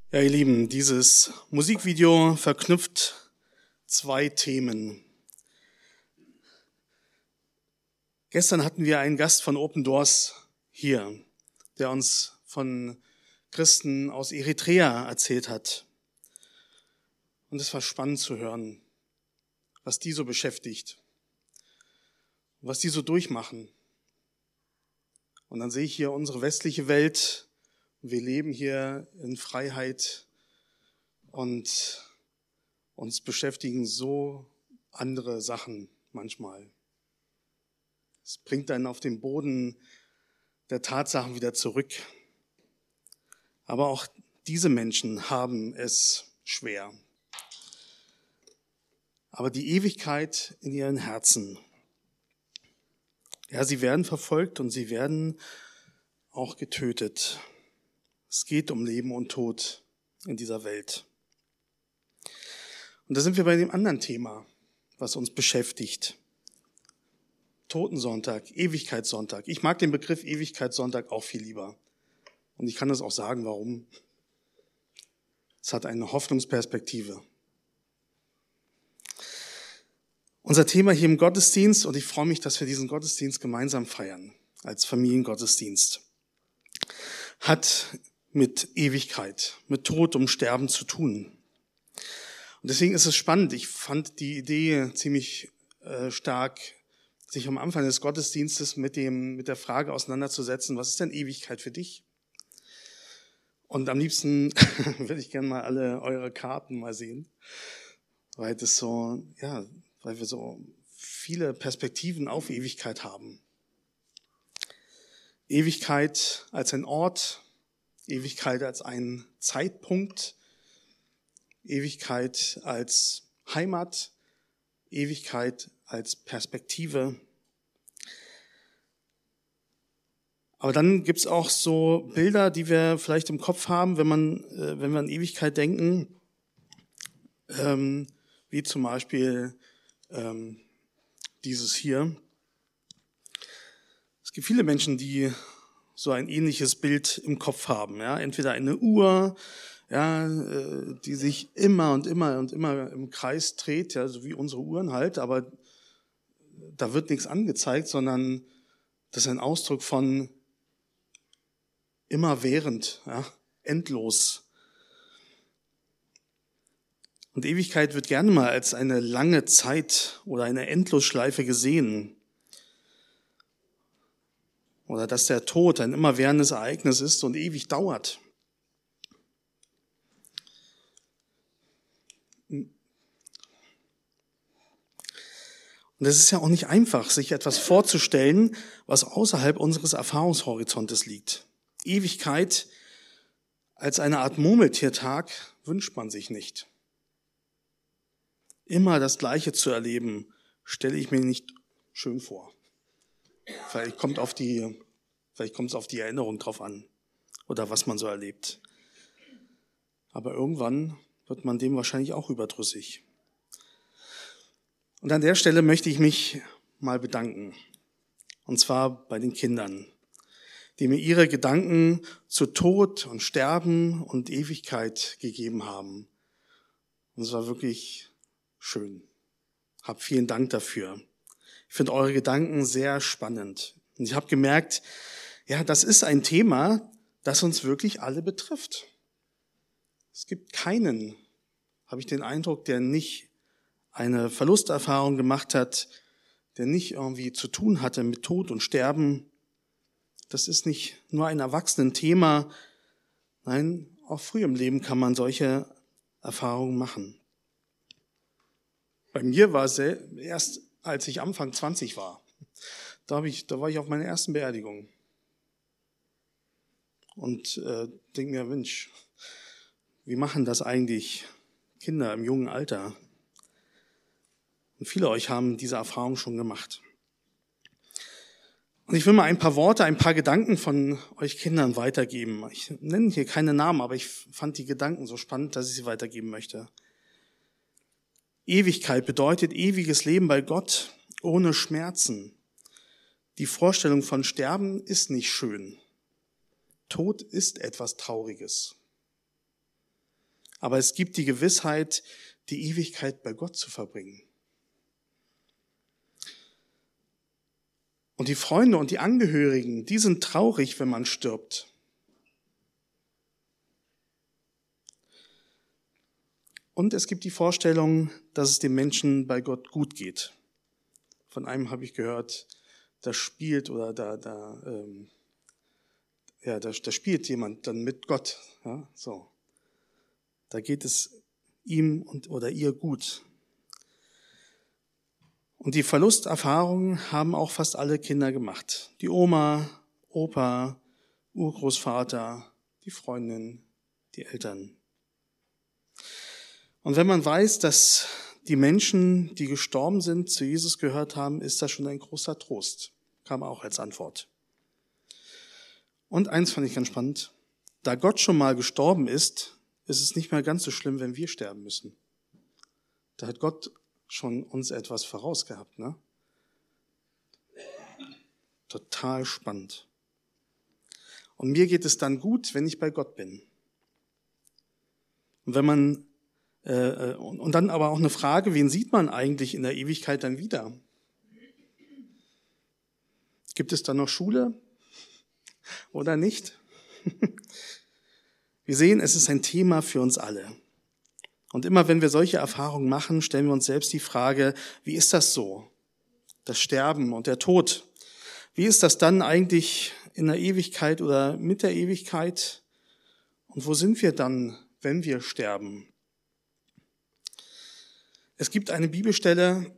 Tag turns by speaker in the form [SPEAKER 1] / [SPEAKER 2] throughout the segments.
[SPEAKER 1] Ja, ihr Lieben, dieses Musikvideo verknüpft zwei Themen. Gestern hatten wir einen Gast von Open Doors hier, der uns von Christen aus Eritrea erzählt hat. Und es war spannend zu hören, was die so beschäftigt, was die so durchmachen. Und dann sehe ich hier unsere westliche Welt. Wir leben hier in Freiheit und uns beschäftigen so andere Sachen manchmal. Es bringt einen auf den Boden der Tatsachen wieder zurück. Aber auch diese Menschen haben es schwer. Aber die Ewigkeit in ihren Herzen. Ja, sie werden verfolgt und sie werden auch getötet. Es geht um Leben und Tod in dieser Welt. Und da sind wir bei dem anderen Thema, was uns beschäftigt. Totensonntag, Ewigkeitssonntag. Ich mag den Begriff Ewigkeitssonntag auch viel lieber. Und ich kann das auch sagen, warum. Es hat eine Hoffnungsperspektive. Unser Thema hier im Gottesdienst, und ich freue mich, dass wir diesen Gottesdienst gemeinsam feiern, als Familiengottesdienst, hat mit Ewigkeit, mit Tod und Sterben zu tun. Und deswegen ist es spannend. Ich fand die Idee ziemlich stark, sich am Anfang des Gottesdienstes mit der Frage auseinanderzusetzen, was ist denn Ewigkeit für dich? Und am liebsten würde ich gerne mal alle eure Karten mal sehen, weil wir so viele Perspektiven auf Ewigkeit haben. Ewigkeit als ein Ort, Ewigkeit als ein Zeitpunkt, Ewigkeit als Heimat, Ewigkeit als Perspektive. Aber dann gibt's auch so Bilder, die wir vielleicht im Kopf haben, wenn wir an Ewigkeit denken, wie zum Beispiel dieses hier. Es gibt viele Menschen, die so ein ähnliches Bild im Kopf haben. Ja? Entweder eine Uhr, ja, die sich immer und immer und immer im Kreis dreht, ja, so wie unsere Uhren halt, aber da wird nichts angezeigt, sondern das ist ein Ausdruck von immerwährend, ja, endlos. Und Ewigkeit wird gerne mal als eine lange Zeit oder eine Endlosschleife gesehen. Oder dass der Tod ein immerwährendes Ereignis ist und ewig dauert. Und es ist ja auch nicht einfach, sich etwas vorzustellen, was außerhalb unseres Erfahrungshorizontes liegt. Ewigkeit als eine Art Murmeltiertag wünscht man sich nicht. Immer das Gleiche zu erleben, stelle ich mir nicht schön vor. Vielleicht kommt es auf die Erinnerung drauf an oder was man so erlebt. Aber irgendwann wird man dem wahrscheinlich auch überdrüssig. Und an der Stelle möchte ich mich mal bedanken. Und zwar bei den Kindern, die mir ihre Gedanken zu Tod und Sterben und Ewigkeit gegeben haben. Und es war wirklich schön. Hab vielen Dank dafür. Ich finde eure Gedanken sehr spannend. Und ich habe gemerkt, ja, das ist ein Thema, das uns wirklich alle betrifft. Es gibt keinen, habe ich den Eindruck, der nicht eine Verlusterfahrung gemacht hat, der nicht irgendwie zu tun hatte mit Tod und Sterben. Das ist nicht nur ein Erwachsenen-Thema. Nein, auch früh im Leben kann man solche Erfahrungen machen. Bei mir war es erst, als ich Anfang 20 war. Da war ich auf meiner ersten Beerdigung. Und denke mir, Mensch, wie machen das eigentlich Kinder im jungen Alter? Und viele euch haben diese Erfahrung schon gemacht. Und ich will mal ein paar Worte, ein paar Gedanken von euch Kindern weitergeben. Ich nenne hier keine Namen, aber ich fand die Gedanken so spannend, dass ich sie weitergeben möchte. Ewigkeit bedeutet ewiges Leben bei Gott ohne Schmerzen. Die Vorstellung von Sterben ist nicht schön. Tod ist etwas Trauriges. Aber es gibt die Gewissheit, die Ewigkeit bei Gott zu verbringen. Und die Freunde und die Angehörigen, die sind traurig, wenn man stirbt. Und es gibt die Vorstellung, dass es dem Menschen bei Gott gut geht. Von einem habe ich gehört, da spielt oder da spielt jemand dann mit Gott. Ja, so. Da geht es ihm oder ihr gut. Und die Verlusterfahrungen haben auch fast alle Kinder gemacht. Die Oma, Opa, Urgroßvater, die Freundin, die Eltern. Und wenn man weiß, dass die Menschen, die gestorben sind, zu Jesus gehört haben, ist das schon ein großer Trost. Kam auch als Antwort. Und eins fand ich ganz spannend. Da Gott schon mal gestorben ist, ist es nicht mehr ganz so schlimm, wenn wir sterben müssen. Da hat Gott schon uns etwas vorausgehabt, ne? Total spannend. Und mir geht es dann gut, wenn ich bei Gott bin. Und wenn man und dann aber auch eine Frage, wen sieht man eigentlich in der Ewigkeit dann wieder? Gibt es da noch Schule oder nicht? Wir sehen, es ist ein Thema für uns alle. Und immer wenn wir solche Erfahrungen machen, stellen wir uns selbst die Frage, wie ist das so? Das Sterben und der Tod. Wie ist das dann eigentlich in der Ewigkeit oder mit der Ewigkeit? Und wo sind wir dann, wenn wir sterben? Es gibt eine Bibelstelle,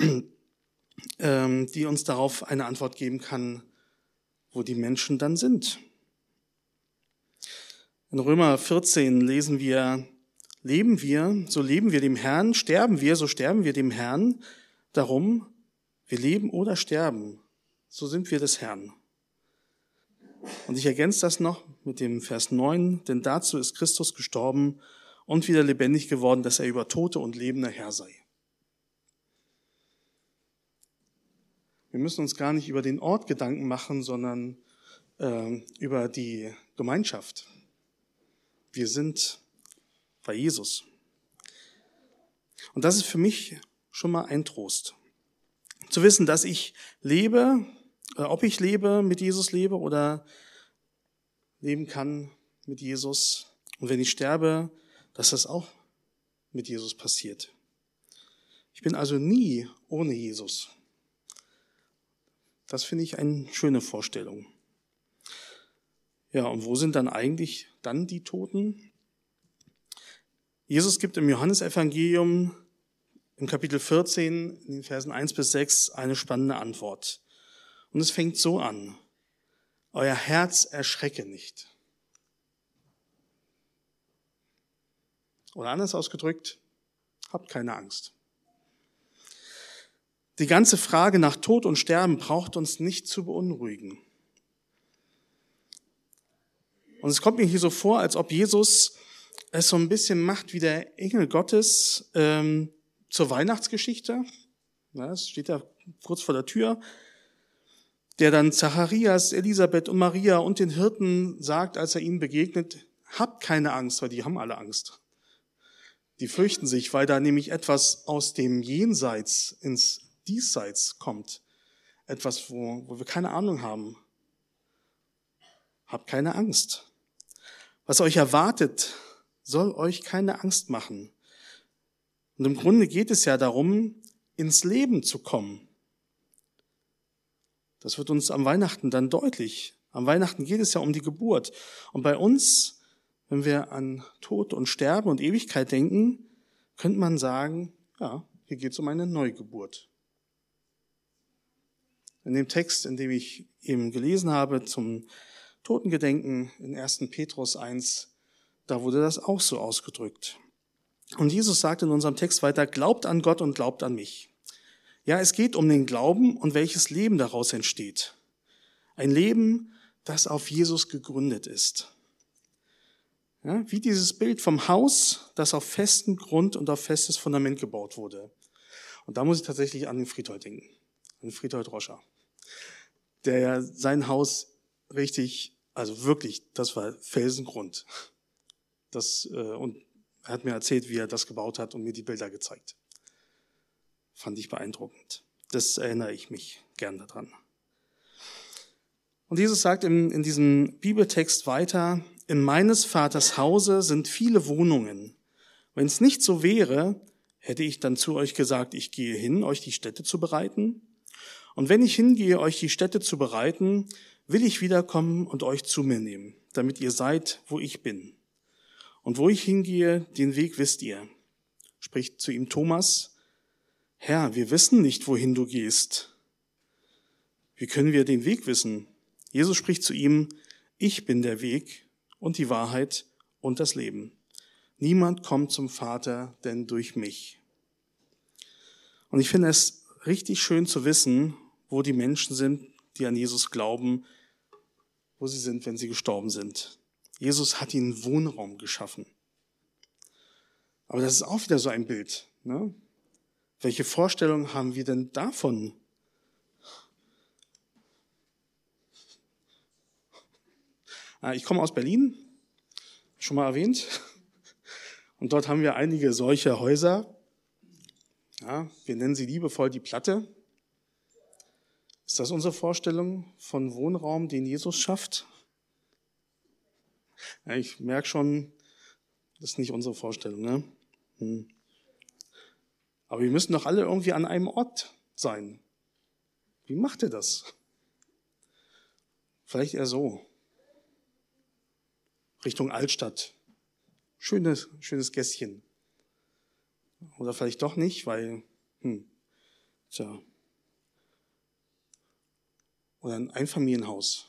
[SPEAKER 1] die uns darauf eine Antwort geben kann, wo die Menschen dann sind. In Römer 14 lesen wir, leben wir, so leben wir dem Herrn, sterben wir, so sterben wir dem Herrn. Darum, wir leben oder sterben, so sind wir des Herrn. Und ich ergänze das noch mit dem Vers 9, denn dazu ist Christus gestorben und wieder lebendig geworden, dass er über Tote und Lebende Herr sei. Wir müssen uns gar nicht über den Ort Gedanken machen, sondern über die Gemeinschaft. Wir sind bei Jesus. Und das ist für mich schon mal ein Trost. Zu wissen, dass ich lebe, ob ich lebe, mit Jesus lebe oder leben kann mit Jesus. Und wenn ich sterbe, dass das auch mit Jesus passiert. Ich bin also nie ohne Jesus. Das finde ich eine schöne Vorstellung. Ja, und wo sind dann eigentlich dann die Toten? Jesus gibt im Johannesevangelium im Kapitel 14, in den Versen 1-6, eine spannende Antwort. Und es fängt so an. Euer Herz erschrecke nicht. Oder anders ausgedrückt, habt keine Angst. Die ganze Frage nach Tod und Sterben braucht uns nicht zu beunruhigen. Und es kommt mir hier so vor, als ob Jesus es so ein bisschen macht wie der Engel Gottes zur Weihnachtsgeschichte. Ja, es steht da kurz vor der Tür, der dann Zacharias, Elisabeth und Maria und den Hirten sagt, als er ihnen begegnet, habt keine Angst, weil die haben alle Angst. Die fürchten sich, weil da nämlich etwas aus dem Jenseits ins Diesseits kommt. Etwas, wo wir keine Ahnung haben. Habt keine Angst. Was euch erwartet, soll euch keine Angst machen. Und im Grunde geht es ja darum, ins Leben zu kommen. Das wird uns am Weihnachten dann deutlich. Am Weihnachten geht es ja um die Geburt. Und bei uns, wenn wir an Tod und Sterben und Ewigkeit denken, könnte man sagen, ja, hier geht es um eine Neugeburt. In dem Text, in dem ich eben gelesen habe, zum Totengedenken in 1. Petrus 1, da wurde das auch so ausgedrückt. Und Jesus sagt in unserem Text weiter, glaubt an Gott und glaubt an mich. Ja, es geht um den Glauben und welches Leben daraus entsteht. Ein Leben, das auf Jesus gegründet ist. Ja, wie dieses Bild vom Haus, das auf festen Grund und auf festes Fundament gebaut wurde. Und da muss ich tatsächlich an den Friedhold denken, an den Friedhold Roscher, der ja sein Haus richtig, also wirklich, das war Felsengrund. Und Er hat mir erzählt, wie er das gebaut hat und mir die Bilder gezeigt. Fand ich beeindruckend. Das erinnere ich mich gern daran. Und Jesus sagt in diesem Bibeltext weiter, in meines Vaters Hause sind viele Wohnungen. Wenn es nicht so wäre, hätte ich dann zu euch gesagt, ich gehe hin, euch die Stätte zu bereiten. Und wenn ich hingehe, euch die Stätte zu bereiten, will ich wiederkommen und euch zu mir nehmen, damit ihr seid, wo ich bin. Und wo ich hingehe, den Weg wisst ihr. Spricht zu ihm Thomas, Herr, wir wissen nicht, wohin du gehst. Wie können wir den Weg wissen? Jesus spricht zu ihm, ich bin der Weg und die Wahrheit und das Leben. Niemand kommt zum Vater, denn durch mich. Und ich finde es richtig schön zu wissen, wo die Menschen sind, die an Jesus glauben, wo sie sind, wenn sie gestorben sind. Jesus hat ihnen Wohnraum geschaffen. Aber das ist auch wieder so ein Bild. Ne? Welche Vorstellung haben wir denn davon? Ich komme aus Berlin, schon mal erwähnt. Und dort haben wir einige solche Häuser. Ja, wir nennen sie liebevoll die Platte. Ist das unsere Vorstellung von Wohnraum, den Jesus schafft? Ja, ich merke schon, das ist nicht unsere Vorstellung. Ne? Aber wir müssen doch alle irgendwie an einem Ort sein. Wie macht er das? Vielleicht eher so. Richtung Altstadt. Schönes Gässchen. Oder vielleicht doch nicht, weil, Oder ein Einfamilienhaus.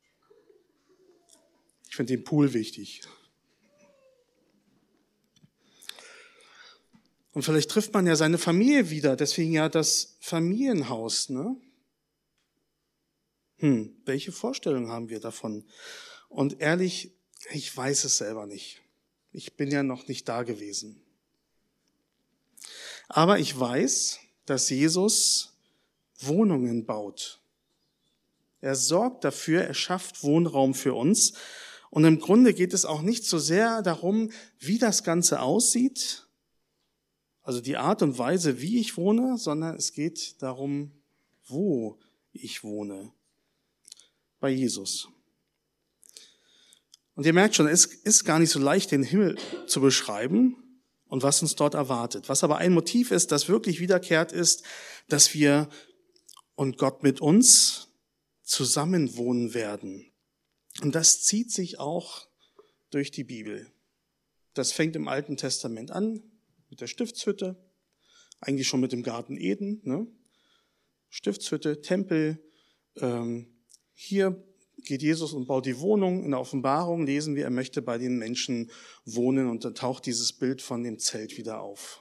[SPEAKER 1] Ich finde den Pool wichtig. Und vielleicht trifft man ja seine Familie wieder, deswegen ja das Familienhaus, ne? Welche Vorstellung haben wir davon? Und ehrlich, ich weiß es selber nicht. Ich bin ja noch nicht da gewesen. Aber ich weiß, dass Jesus Wohnungen baut. Er sorgt dafür, er schafft Wohnraum für uns. Und im Grunde geht es auch nicht so sehr darum, wie das Ganze aussieht, also die Art und Weise, wie ich wohne, sondern es geht darum, wo ich wohne. Bei Jesus. Und ihr merkt schon, es ist gar nicht so leicht, den Himmel zu beschreiben und was uns dort erwartet. Was aber ein Motiv ist, das wirklich wiederkehrt, ist, dass wir und Gott mit uns zusammen wohnen werden. Und das zieht sich auch durch die Bibel. Das fängt im Alten Testament an, mit der Stiftshütte, eigentlich schon mit dem Garten Eden, ne? Stiftshütte, Tempel. Hier geht Jesus und baut die Wohnung. In der Offenbarung lesen wir, er möchte bei den Menschen wohnen und dann taucht dieses Bild von dem Zelt wieder auf.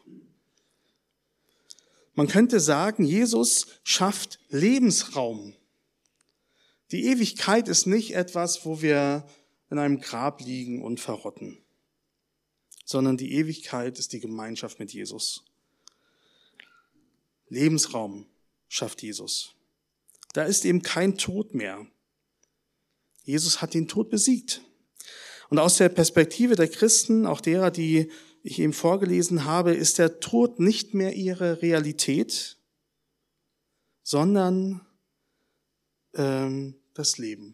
[SPEAKER 1] Man könnte sagen, Jesus schafft Lebensraum. Die Ewigkeit ist nicht etwas, wo wir in einem Grab liegen und verrotten, sondern die Ewigkeit ist die Gemeinschaft mit Jesus. Lebensraum schafft Jesus. Da ist eben kein Tod mehr. Jesus hat den Tod besiegt. Und aus der Perspektive der Christen, auch derer, die ich eben vorgelesen habe, ist der Tod nicht mehr ihre Realität, sondern das Leben.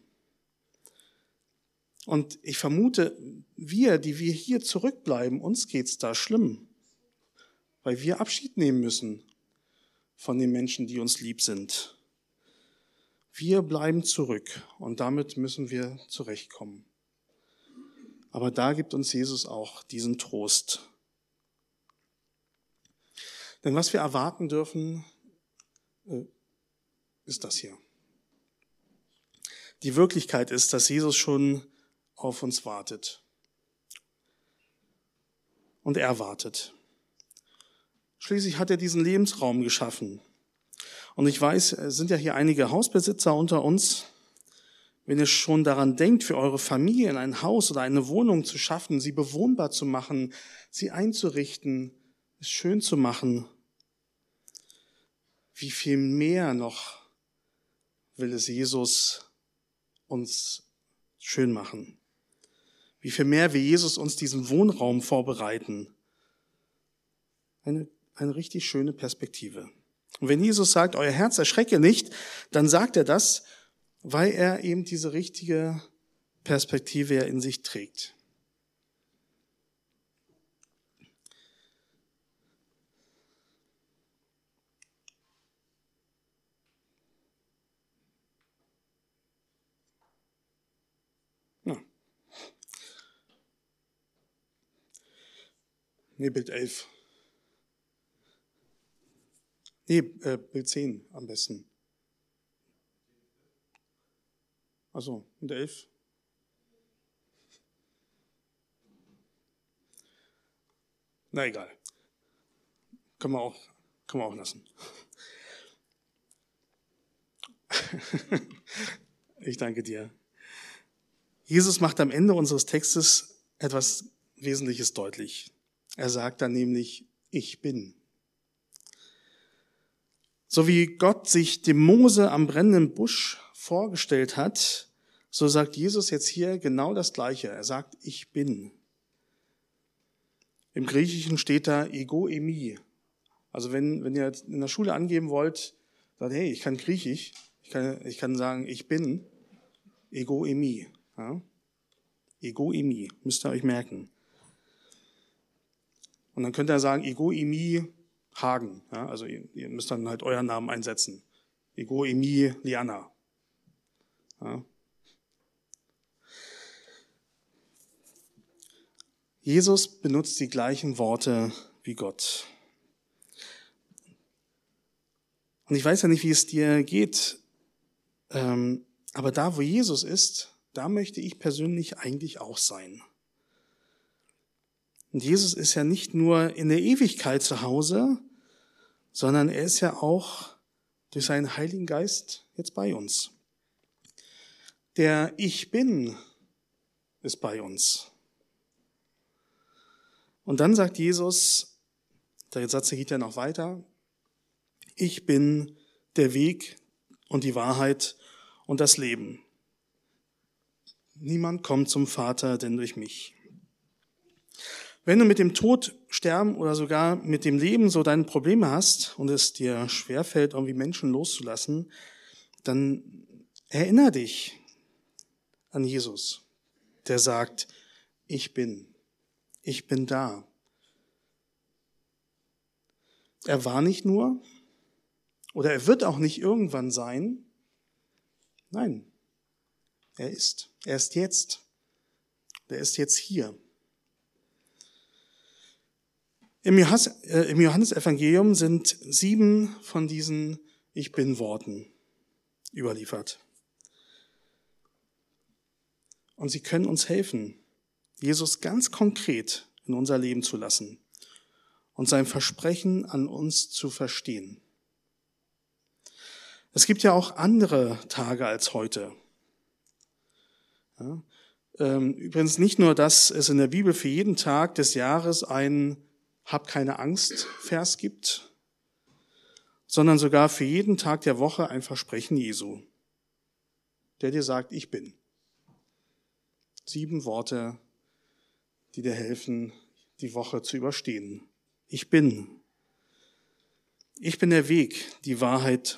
[SPEAKER 1] Und ich vermute, die wir hier zurückbleiben, uns geht's da schlimm, weil wir Abschied nehmen müssen von den Menschen, die uns lieb sind. Wir bleiben zurück und damit müssen wir zurechtkommen. Aber da gibt uns Jesus auch diesen Trost. Denn was wir erwarten dürfen, ist das hier. Die Wirklichkeit ist, dass Jesus schon auf uns wartet. Und er wartet. Schließlich hat er diesen Lebensraum geschaffen. Und ich weiß, es sind ja hier einige Hausbesitzer unter uns. Wenn ihr schon daran denkt, für eure Familie ein Haus oder eine Wohnung zu schaffen, sie bewohnbar zu machen, sie einzurichten, es schön zu machen, wie viel mehr noch will es Jesus uns schön machen. wie viel mehr wir Jesus uns diesen Wohnraum vorbereiten. Eine richtig schöne Perspektive. Und wenn Jesus sagt, euer Herz erschrecke nicht, dann sagt er das, weil er eben diese richtige Perspektive in sich trägt. Ja. Nee, Bild 11. Nee, Bild 10 am besten. Also, und 11. Na egal. Können wir auch lassen. Ich danke dir. Jesus macht am Ende unseres Textes etwas Wesentliches deutlich. Er sagt dann nämlich, ich bin. So wie Gott sich dem Mose am brennenden Busch vorgestellt hat, so sagt Jesus jetzt hier genau das Gleiche. Er sagt, ich bin. Im Griechischen steht da ego eimi. Also wenn ihr in der Schule angeben wollt, sagt, hey, ich kann Griechisch, ich kann sagen, ich bin, ego eimi. Ja? Ego eimi, müsst ihr euch merken. Und dann könnt ihr sagen, ego eimi Hagen. Ja? Also ihr müsst dann halt euren Namen einsetzen. Ego eimi Liana. Ja? Jesus benutzt die gleichen Worte wie Gott. Und ich weiß ja nicht, wie es dir geht, aber da, wo Jesus ist, da möchte ich persönlich eigentlich auch sein. Und Jesus ist ja nicht nur in der Ewigkeit zu Hause, sondern er ist ja auch durch seinen Heiligen Geist jetzt bei uns. Der Ich Bin ist bei uns. Und dann sagt Jesus, der Satz geht ja noch weiter, ich bin der Weg und die Wahrheit und das Leben. Niemand kommt zum Vater, denn durch mich. Wenn du mit dem Tod, Sterben oder sogar mit dem Leben so deine Probleme hast und es dir schwerfällt, irgendwie Menschen loszulassen, dann erinnere dich an Jesus, der sagt, ich bin da. Er war nicht nur, oder er wird auch nicht irgendwann sein. Nein, er ist jetzt. Er ist jetzt hier. Im Johannesevangelium sind 7 von diesen Ich Bin-Worten überliefert. Und sie können uns helfen, Jesus ganz konkret in unser Leben zu lassen und sein Versprechen an uns zu verstehen. Es gibt ja auch andere Tage als heute. Ja, übrigens nicht nur, dass es in der Bibel für jeden Tag des Jahres ein Hab keine Angst Vers gibt, sondern sogar für jeden Tag der Woche ein Versprechen Jesu, der dir sagt, ich bin. 7 Worte, die dir helfen, die Woche zu überstehen. Ich bin. Ich bin der Weg, die Wahrheit